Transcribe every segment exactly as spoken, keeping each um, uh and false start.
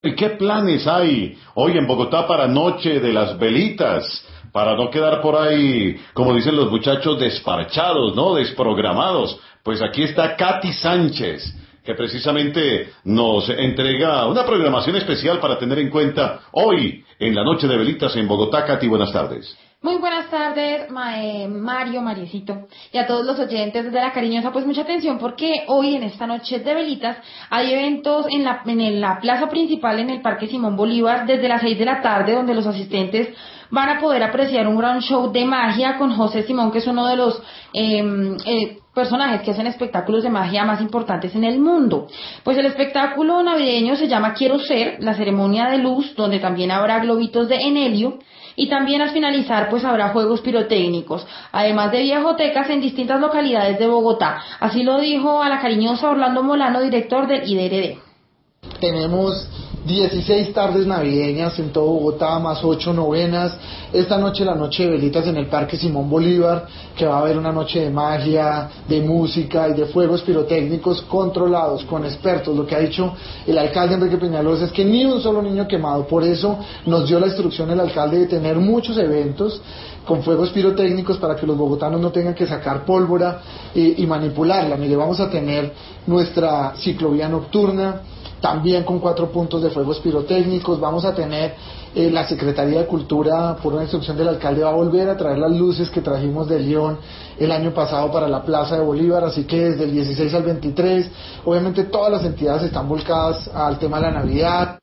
¿Y qué planes hay hoy en Bogotá para Noche de las Velitas? Para no quedar por ahí, como dicen los muchachos, desparchados, ¿no? Desprogramados. Pues aquí está Katy Sánchez, que precisamente nos entrega una programación especial para tener en cuenta hoy en la Noche de Velitas en Bogotá. Katy, buenas tardes. Muy buenas tardes, Ma- eh, Mario, Mariecito, y a todos los oyentes de La Cariñosa. Pues mucha atención porque hoy en esta noche de velitas hay eventos en la, en el- la plaza principal en el Parque Simón Bolívar desde las seis de la tarde, donde los asistentes van a poder apreciar un gran show de magia con José Simón, que es uno de los eh, eh, personajes que hacen espectáculos de magia más importantes en el mundo. Pues el espectáculo navideño se llama Quiero Ser, la ceremonia de luz, donde también habrá globitos de Enelio. Y también al finalizar pues habrá juegos pirotécnicos, además de viajotecas en distintas localidades de Bogotá. Así lo dijo a La Cariñosa Orlando Molano, director del I D R D. Tenemos dieciséis tardes navideñas en todo Bogotá, más ocho novenas. Esta noche la noche de velitas en el Parque Simón Bolívar, que va a haber una noche de magia, de música y de fuegos pirotécnicos controlados, con expertos. Lo que ha dicho el alcalde Enrique Peñalosa es que ni un solo niño quemado. Por eso nos dio la instrucción el alcalde de tener muchos eventos con fuegos pirotécnicos para que los bogotanos no tengan que sacar pólvora y, y manipularla. Mire, vamos a tener nuestra ciclovía nocturna, también con cuatro puntos de fuegos pirotécnicos. Vamos a tener eh, la Secretaría de Cultura, por una instrucción del alcalde, va a volver a traer las luces que trajimos de León el año pasado para la Plaza de Bolívar, así que desde el dieciséis al veintitrés, obviamente todas las entidades están volcadas al tema de la Navidad.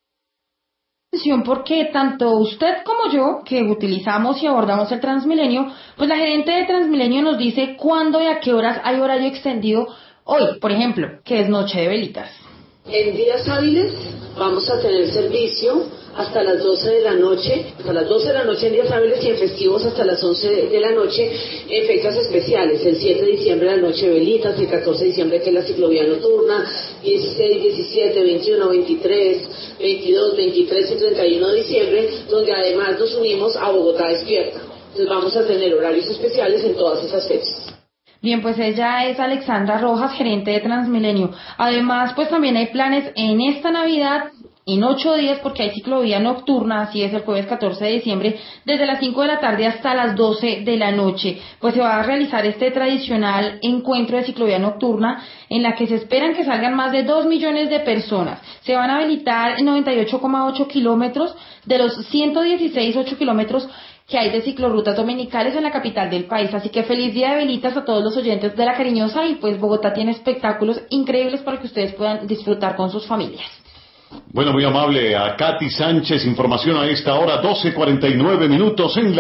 Porque tanto usted como yo, que utilizamos y abordamos el Transmilenio, pues la gerente de Transmilenio nos dice cuándo y a qué horas hay horario extendido hoy, por ejemplo, que es Noche de Velitas. En días hábiles vamos a tener servicio hasta las doce de la noche, hasta las doce de la noche en días hábiles, y en festivos hasta las once de la noche en fechas especiales. El siete de diciembre la noche de velitas, el catorce de diciembre que es la ciclovía nocturna, dieciséis, diecisiete, veintiuno, veintitrés, veintidós, veintitrés y treinta y uno de diciembre, donde además nos unimos a Bogotá Despierta. Entonces vamos a tener horarios especiales en todas esas fechas. Bien, pues ella es Alexandra Rojas, gerente de Transmilenio. Además, pues también hay planes en esta Navidad, en ocho días, porque hay ciclovía nocturna, así es, el jueves catorce de diciembre, desde las cinco de la tarde hasta las doce de la noche. Pues se va a realizar este tradicional encuentro de ciclovía nocturna, en la que se esperan que salgan más de dos millones de personas. Se van a habilitar noventa y ocho coma ocho kilómetros de los ciento dieciséis coma ocho kilómetros que hay de ciclorrutas dominicales en la capital del país. Así que feliz día de velitas a todos los oyentes de La Cariñosa, y pues Bogotá tiene espectáculos increíbles para que ustedes puedan disfrutar con sus familias. Bueno, muy amable a Katy Sánchez, información a esta hora, doce cuarenta y nueve minutos en la